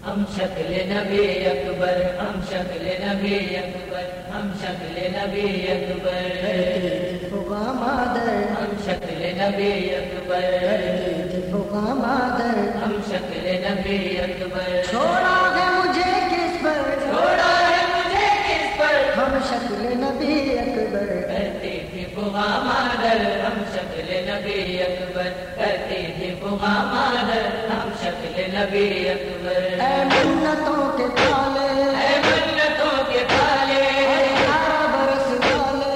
ہم شکل نبی اکبر، ہم شکل نبی اکبر، ہم شکل نبی اکبر، فغا مادر ہم شکل نبی اکبر، فغا مادر ہم شکل نبی اکبر، چھوڑا ہے مجھے کس پر، چھوڑا ہے مجھے کس پر، ہم شکل نبی اکبر کرتی تھی فغا مادر، ہم شکل نبی اکبر، کرتی تھی فغا مادر، ہم شکل نبی اکبر، اے منتوں کے تالے، اے منتوں کے تالے، 18 برس والے،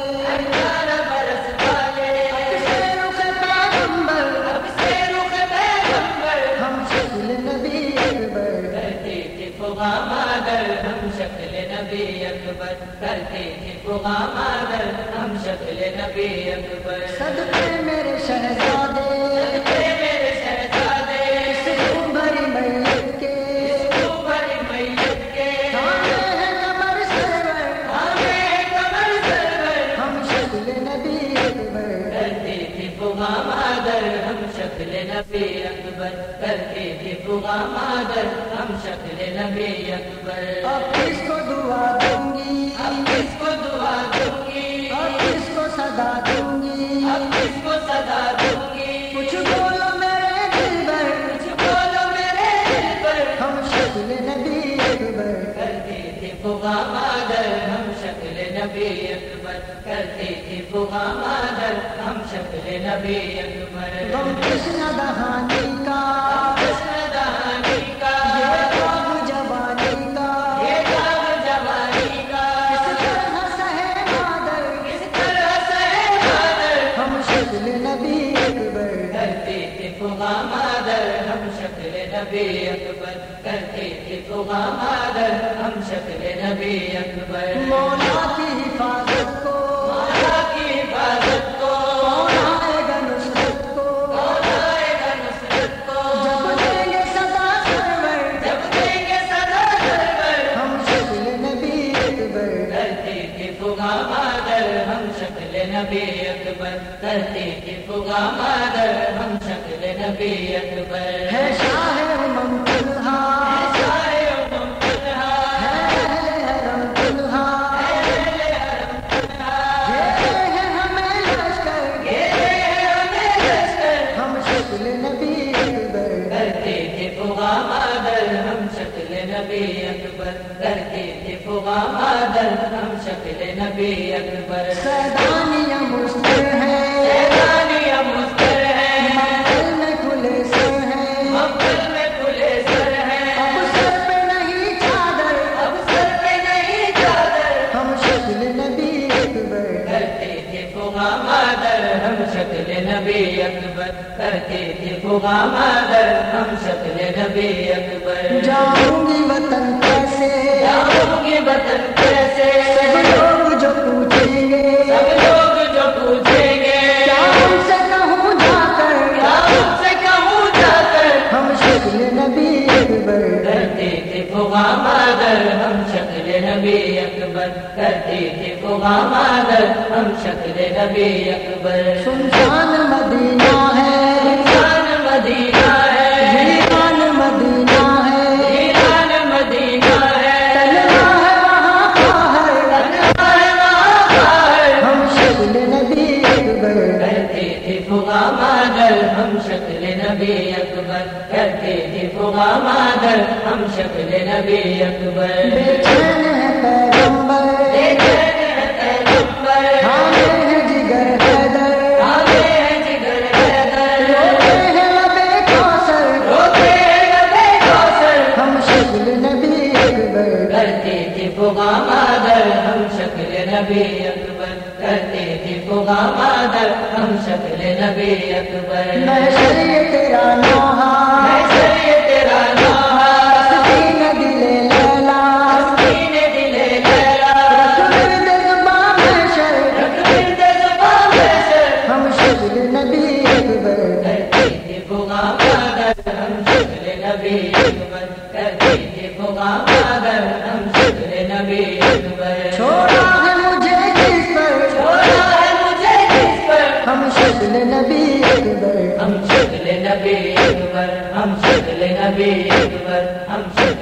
18 برس والے، اب سے رخ پیغمبر، اب سے رخ پیغمبر، ہم شکل نبی اکبر کرتی تھی فغا مادر، ہم شکل نبی اکبر، کرتی تھی فغا مادر، ہم شکل نبی اکبر، صدقے میرے شہزادے، اے میرے شہزادے، سکھوں بھری میت کے، تو بڑی میت کے، تانے ہیں کمر سرور، ہمیں کمر سرور، ہم شکل نبی اکبر کرتی تھی فغا مادر، ہم شکل نبی اکبر، کرتی تھی فغا مادر، ہم شکل نبی اکبر، اب کس کو دعا دوں گی، اب کس کو دعا دوں گی، اب کس کو صدا دوں گی، اب کس کو صدا دوں گی، کچھ بولو میرے دل پر، کچھ بولو میرے دل پر، ہم شکل نبی اکبر کرتی تھی فغا مادر، ہم شکل نبی اکبر، کرتی تھی فغا مادر، ہم شکل نبی اکبر، غم کشن دہانی کا، جشن دہانی کا، یہ خواب جوانی کا، یہ داغ جوانی کا، کس طرح سہے مادر، کس طرح سہے مادر، ہم شکل نبی اکبر کرتی تھی فغا مادر، ہم شکل نبی اکبر، کرتی تھی فغا مادر، ہم شکل نبی اکبر، مولا کی حفاظت کو، مولا کی حفاظت کو، کون آئے گا نصرت کو، کون آئے گا نصرت کو، جب دیں گے صدا سرور، جب دیں گے صدا سرور، ہم شکل نبی اکبر کرتی تھی فغا مادر، ہم شکل نبی اکبر، کرتی تھی فغا مادر، ہم شکل نبی اکبر، ہے شاہ امم تنہا، شاہ امم تنہا، ہے اہل حرم تنہا، اہل حرم تنہا، گھیرے ہیں ہمیں لشکر، گھیرے ہیں ہمیں لشکر، ہم شکل نبی اکبر کرتی تھی فغا مادر، ہم شکل نبی اکبر، کرتی تھی فغا مادر، ہم شکل نبی اکبر، سیدانیاں مستر ہیں، سیدانیاں مستر ہیں، مقتل میں کھلے سر ہیں، مقتل میں کھلے سر ہیں، اب سر پہ نہیں چادر، اب سر پہ نہیں چادر، ہم شکل نبی اکبر کرتی تھی فغا مادر، ہم شکل نبی اکبر، کرتی تھی فغا مادر، ہم شکل نبی اکبر، جاؤں گی وطن کیسے، جاؤں گی وطن کیسے، سب لوگ جو پوچھیں گے، سب لوگ جو پوچھیں گے، کیا ان سے کہوں جا کر، کیا ان سے کہوں جا کر، ہم شکل نبی اکبر کرتی تھی فغا مادر، ہم شکل نبی اکبر، کرتی تھی فغا مادر، ہم شکل نبی اکبر، سنسان مدینہ ہے، جان مدینہ ہے، ویران مدینہ ہے، ایران مدینہ ہے، تنہا ہے وہاں باہر، تنہا ہے وہاں باہر، ہم شکل نبی اکبر کرتی تھی فغا مادر، ہم شکل نبی اکبر، کرتی تھی فغا مادر، ہم شکل نبی اکبر، بے چین ہے پیغمبر، بے چین ہے پیغمبر، حامل ہے جگر حیدر، حامل ہے جگر حیدر، روتے ہیں لبے کوثر، روتے ہیں لبے کوثر، ہم شکل نبی اکبر کرتی تھی فغا مادر، ہم شکل نبی اکبر، کرتی تھی فغا مادر، ہم شکل نبی اکبر، محشر یہ تیرا نوحہ، محشر یہ تیرا نوحہ، تسکین دل لیلا، تسکین دل لیلا، رکھ ورد زباں محشر، رکھ ورد زباں محشر، ہم شکل نبی اکبر کرتی تھی فغا مادر، ہم شکل نبی اکبر، کرتی تھی فغا مادر، ہم شکل نبی اکبر، چھوڑا ہے مجھے کس پر، چھوڑا ہے مجھے کس پر، ہم شکل نبی اکبر ہم شکل نبی اکبر، ہم شکل نبی اکبر، ہم شکل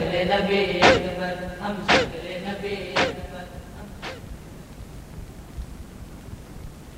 نبی اکبر ہم شکل نبی